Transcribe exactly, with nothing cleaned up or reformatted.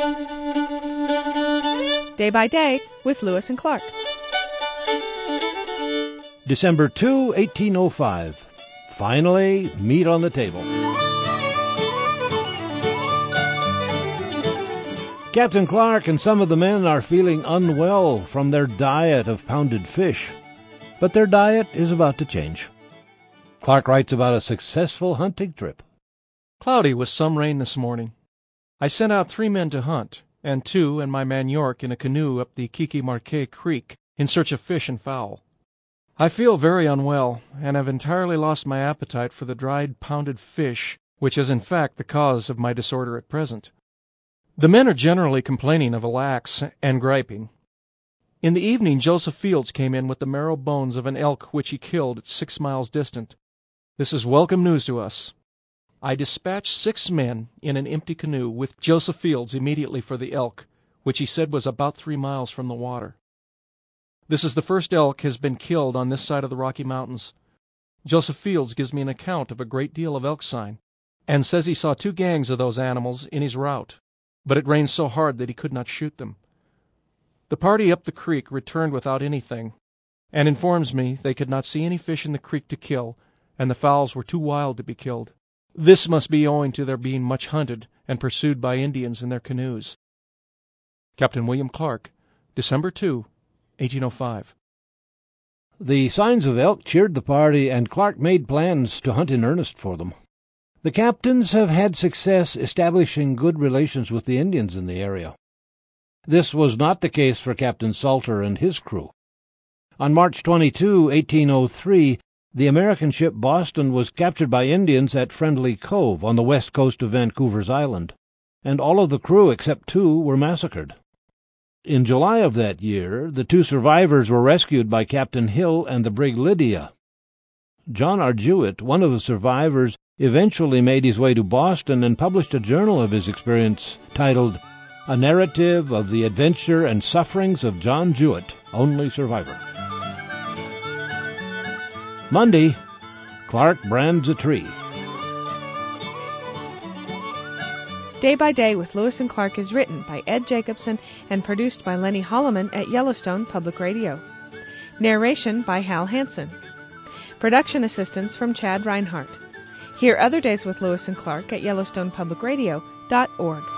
Day by Day with Lewis and Clark. December second, eighteen oh five. Finally, meat on the table. Captain Clark and some of the men are feeling unwell from their diet of pounded fish, but their diet is about to change. Clark writes about a successful hunting trip. Cloudy with some rain this morning. I sent out three men to hunt, and two and my man York in a canoe up the Kiki-Marquet Creek in search of fish and fowl. I feel very unwell, and have entirely lost my appetite for the dried pounded fish, which is in fact the cause of my disorder at present. The men are generally complaining of a lax and griping. In the evening Joseph Fields came in with the marrow bones of an elk which he killed at six miles distant. This is welcome news to us. I dispatched six men in an empty canoe with Joseph Fields immediately for the elk, which he said was about three miles from the water. This is the first elk has been killed on this side of the Rocky Mountains. Joseph Fields gives me an account of a great deal of elk sign, and says he saw two gangs of those animals in his route, but it rained so hard that he could not shoot them. The party up the creek returned without anything, and informs me they could not see any fish in the creek to kill, and the fowls were too wild to be killed. This must be owing to their being much hunted and pursued by Indians in their canoes. Captain William Clark, December second, eighteen oh five. The signs of elk cheered the party, and Clark made plans to hunt in earnest for them. The captains have had success establishing good relations with the Indians in the area. This was not the case for Captain Salter and his crew. On March twenty-second, eighteen oh three, the American ship Boston was captured by Indians at Friendly Cove on the west coast of Vancouver's Island, and all of the crew except two were massacred. In July of that year, the two survivors were rescued by Captain Hill and the brig Lydia. John Arjewett, one of the survivors, eventually made his way to Boston and published a journal of his experience titled A Narrative of the Adventure and Sufferings of John Jewett, Only Survivor. Monday, Clark brands a tree. Day by Day with Lewis and Clark is written by Ed Jacobson and produced by Lenny Holloman at Yellowstone Public Radio. Narration by Hal Hansen. Production assistance from Chad Reinhardt. Hear other days with Lewis and Clark at Yellowstone Public Radio dot org.